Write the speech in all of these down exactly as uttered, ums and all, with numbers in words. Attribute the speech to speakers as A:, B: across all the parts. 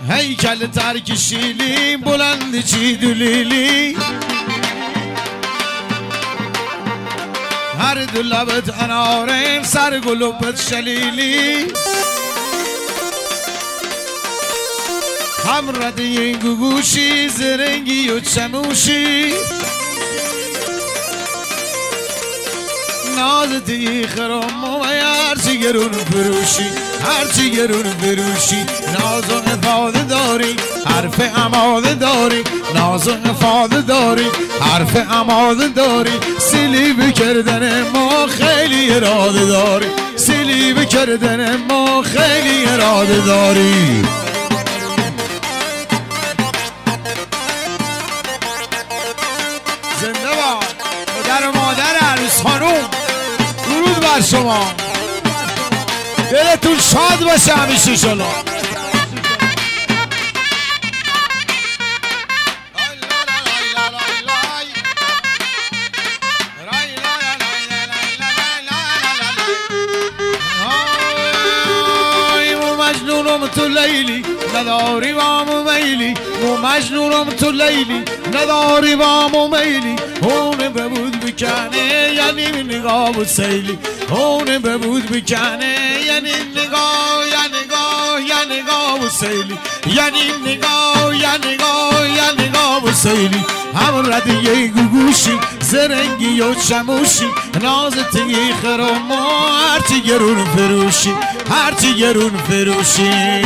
A: هیکل ترک شیلی بلند چی دلیلی هر دو لبت انارم سر گلوبت شلیلی هم رده گوگوشی زرنگی و چموشی نازتی خرام و هرچی گرون فروشی هرچی گرون فروشی ناز و افاده داری حرف اماده داری ناز و افاده داری حرف اماده داری سلیب کردن ما خیلی اراده داری سلیب کردن ما خیلی اراده داری زنده باد پدر و مادر عروس خانوم درود بر شما دلتون شاد باشه همیشه شما مجنونم تو لیلی نداری بامو میلی مو مجنونم تو لیلی نداری بامو میلی اون ببود بکنه یعنی نگاه و سیلی اون ببود بکنه یعنی نگاه یا نگاه یا نگاه و سیلی یعنی نگاه یا نگاه یا نگاه و سیلی هم ردیه گوگوشی زرنگی و چموشی نازتی خرام هرچی گرون فروشی هرچی گرون فروشی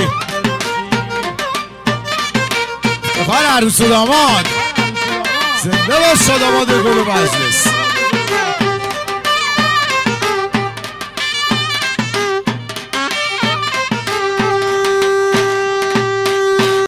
A: بفر عروس و داماد زنده باش داماد گل و مجلس